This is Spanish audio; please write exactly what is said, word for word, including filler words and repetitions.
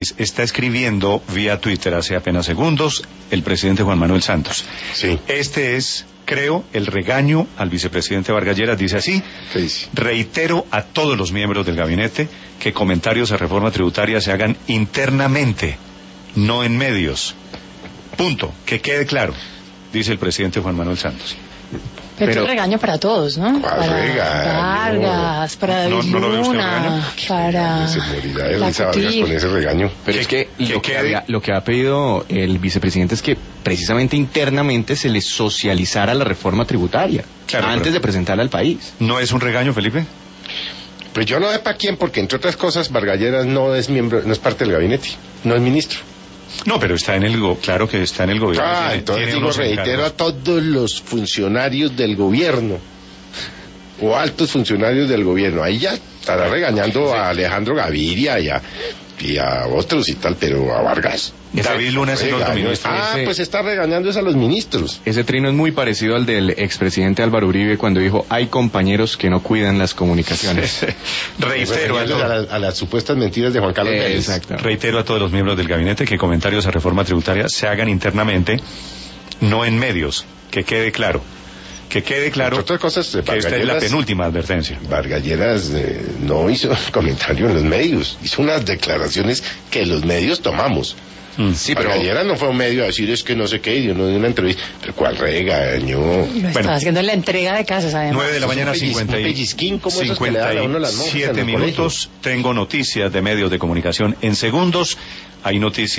Está escribiendo vía Twitter hace apenas segundos el presidente Juan Manuel Santos. Sí. Este es, creo, el regaño al vicepresidente Vargas Lleras. Dice así: sí. Reitero a todos los miembros del gabinete que comentarios a reforma tributaria se hagan internamente, no en medios. Punto. Que quede claro, dice el presidente Juan Manuel Santos. Pero, Pero es un regaño para todos, ¿no? Para Vargas, para David ¿No, no lo ve usted Luna, para se morirá de risa Vargas con ese regaño. Pero es que, que lo, que quede... había, lo que ha pedido el vicepresidente es que precisamente internamente se le socializara la reforma tributaria, claro, antes pero... de presentarla al país. ¿No es un regaño, Felipe? Pues yo no sé para quién, porque entre otras cosas Vargas Lleras no es miembro, no es parte del gabinete, no es ministro. No, pero está en el go claro que está en el gobierno. Ah, tiene, entonces tiene digo, unos reitero encargos. a todos los funcionarios del gobierno o altos funcionarios del gobierno. Ahí ya estará regañando a Alejandro Gaviria y a, y a otros y tal, pero a Vargas. David Luna es el otro Regaño. ministro. Ah, Ese- pues está regañando es a los ministros. Ese trino es muy parecido al del expresidente Álvaro Uribe cuando dijo: hay compañeros que no cuidan las comunicaciones. Reitero a, a, to- la- a las supuestas mentiras de Juan Carlos Eh, Vélez. exacto. reitero a todos los miembros del gabinete que comentarios a reforma tributaria se hagan internamente, no en medios. Que quede claro. Que quede claro Entre otras cosas, que esta es la Vargas Lleras- penúltima advertencia. Vargas Lleras eh, no hizo comentario en los medios, hizo unas declaraciones que los medios tomamos. Mm. Sí, pero Vargas Lleras no fue un medio a decir es que no sé qué, yo no di una entrevista, pero cuál regaño. Lo Bueno. está haciendo en la entrega de casas, además. nueve de la Eso es mañana, un pellizquín, cincuenta y- un pellizquín como esos que le dan a uno las monjas en cincuenta y siete el minutos. Tengo noticias de medios de comunicación en segundos. Hay noticias.